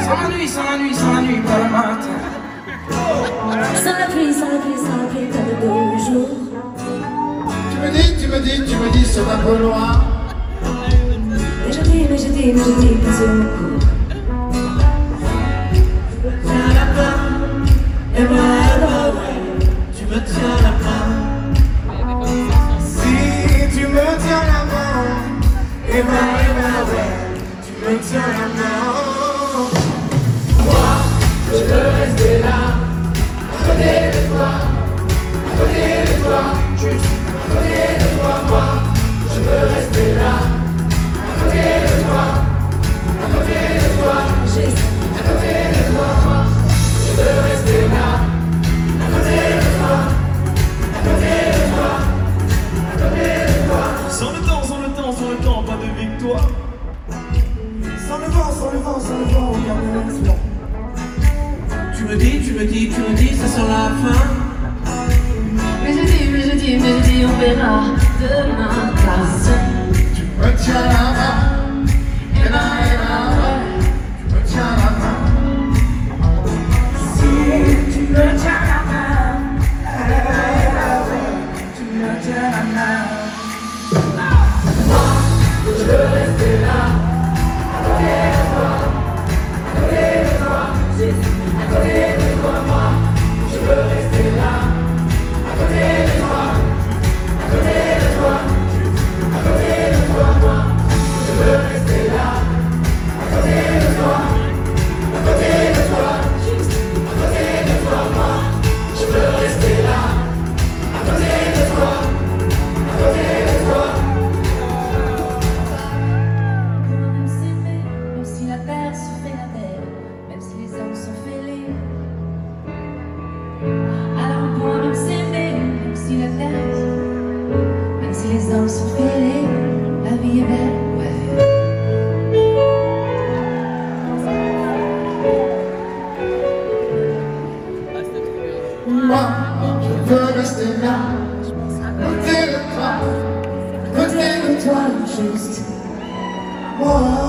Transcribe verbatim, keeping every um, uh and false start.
Sans la nuit, sans la nuit, sans la nuit, pas le matin. Sans la pluie, sans la pluie, sans la pluie, pas de beau jour. Tu me dis, tu me dis, tu me dis, c'est un peu loin. Mais je dis, mais je dis, mais je dis que c'est au cours. Tiens la main, et moi alors, tu me tiens la main. Si tu me tiens la main, et moi, et moi, ouais, tu me tiens la main. Moi, je veux rester là, à côté de toi, à côté de toi, juste à côté de toi, moi, je veux rester là, à côté de toi, à côté de toi, juste à côté de toi, moi, je veux rester là, à côté de toi, à côté de toi, à côté de toi. Sans le temps, sans le temps, sans le temps, pas de victoire. Sans le vent, sans le vent, sans le vent, regarde l'instant. Tu me dis, tu me dis, tu me dis, ça sera la fin. Mais je dis, mais je dis, mais je dis, on verra demain. Car Tu me tiens la main, et là, et là, ouais, tu me tiens la main. Si tu me tiens la main, eh, eh, ouais, tu me tiens la main. Je veux rester là, à côté de toi, à côté de toi, juste à côté de toi, moi. Je veux rester là, à côté de toi, à côté de toi, à côté de toi, moi. Je veux rester là, à côté de toi, à côté de toi, juste à côté de toi, moi. Je veux rester là, à côté de toi, à côté de toi. même s'aimer, même si la terre se fait la belle, même si les hommes sont fêlés. Alors on pourra même s'aimer, même si la terre, même si les hommes sont fêlés, la vie est belle, ouais. Moi, je veux rester là, à côté de toi, à côté de toi, Juste moi.